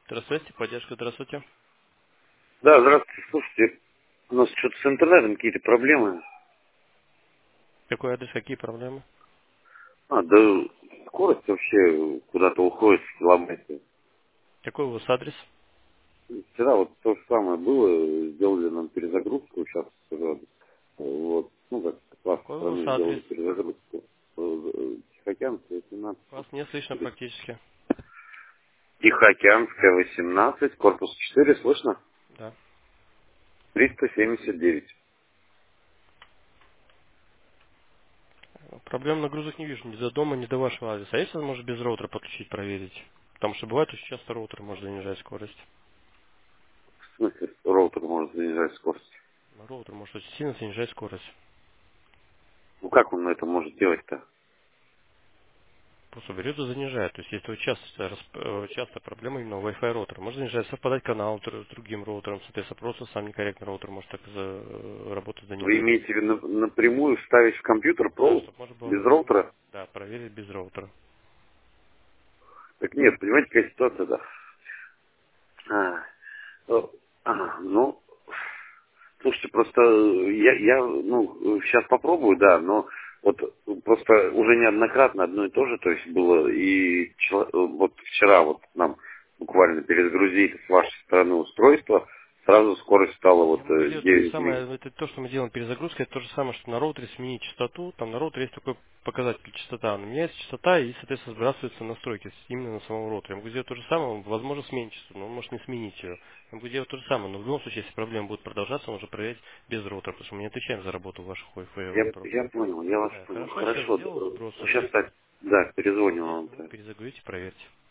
Здравствуйте, поддержка, здравствуйте. Да, здравствуйте. Слушайте, у нас что-то с интернетом какие-то проблемы. Какой адрес, какие проблемы? Да скорость вообще куда-то уходит в километре. Какой у вас адрес? Вчера вот то же самое было, сделали нам перезагрузку, сейчас вот, ну как с вашей Какой у вас стороны адрес? сделали перезагрузку. Тихоокеанская, 18. Вас не слышно практически. Тихоокеанская, 18, корпус 4, слышно? Да. 379. Проблем нагрузок не вижу ни до дома, ни до вашего адреса. А если он может без роутера подключить, проверить? Потому что бывает очень часто роутер может занижать скорость. В смысле, роутер может занижать скорость? Роутер может очень сильно занижать скорость. Ну как он это может делать-то? Просто берет и занижает. То есть если вы часто проблема именно Wi-Fi роутера. Может занижать, совпадать канал с другим роутером, соответственно, просто сам некорректный роутер может так работать за Вы него. имеете в виду напрямую вставить в компьютер Да, провод чтобы можно было без напрямую, роутера? да, проверить без роутера. Так нет, понимаете, какая ситуация, да? А, ну, слушайте, просто сейчас попробую, да, но вот просто уже неоднократно одно и то же, то есть было и вот вчера вот нам буквально перезагрузили с вашей стороны устройство, сразу скорость стала Я вот могу сделать то же 9 мег. самое, это то, что мы делаем перезагрузкой, это то же самое, что на роутере сменить частоту, там на роутере есть такой показатель частота, она меняется частота и, соответственно, сбрасываются настройки именно на самом роутере. Я могу сделать то же самое, он, возможно, сменить частоту, но он может не сменить ее. Я могу делать то же самое, но в любом случае, если проблема будет продолжаться, он уже проверять без роутера, потому что мы не отвечаем за работу ваших Wi-Fi роутеров. Я понял, я вас Да, понял. хорошо, сейчас Хорошо, сделал сброс, сейчас, соответственно, да, перезвоню через вам. 10 минут перезагрузите, проверьте.